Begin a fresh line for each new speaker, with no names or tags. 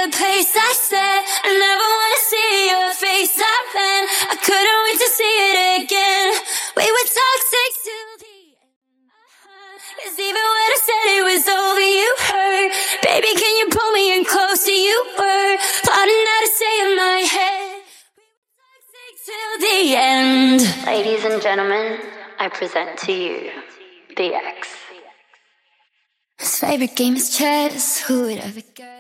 the pace I set. I never wanna see your face again. I couldn't wait to see it again. We were toxic till the end. 'Cause even when I said it was over, you hurt. Baby, can you pull me in closer? You were plotting how to stay in my head. We were toxic till the end. Ladies and gentlemen, I present to you the X. His favorite game is chess. Who would ever guess?